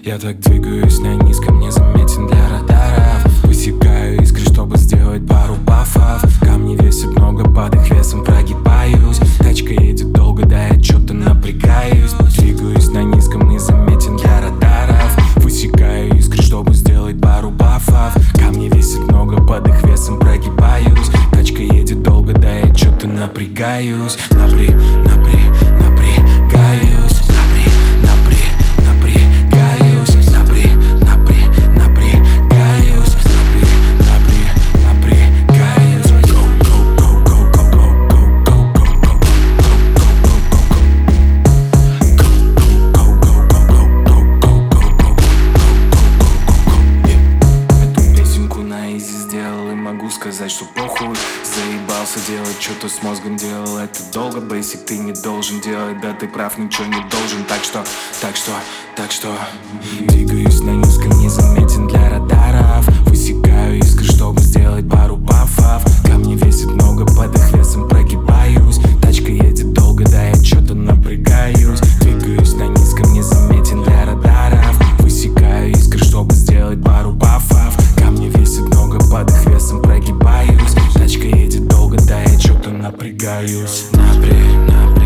Я так двигаюсь на низком, незаметен для радаров. Высекаю искры, чтобы сделать пару бафов. Камни весят много, под их весом прогибаюсь. Тачка едет долго, да я чё-то напрягаюсь. Двигаюсь на низком, незаметен для радаров. Высекаю искры, чтобы сделать пару бафов. Камни весят много, под их весом прогибаюсь. Тачка едет долго, да я чё-то напрягаюсь. Напрягаюсь. Могу сказать, что похуй. Заебался делать что-то с мозгом, делал это долго. Basic ты не должен делать, да ты прав, ничего не должен. Так что двигаюсь на низком, незаметен для радаров. Высекаю искры, чтобы сделать пару бафов. Камни весят много, под их весом прогибаюсь. Тачка едет долго, да я что-то напрягаюсь. Двигаюсь на низком, незаметен для радаров. Высекаю искры, чтобы сделать пару бафов. Камни весят много, под их весом прогибаюсь. Тачка едет долго, да я чё-то напрягаюсь. Напрягаюсь.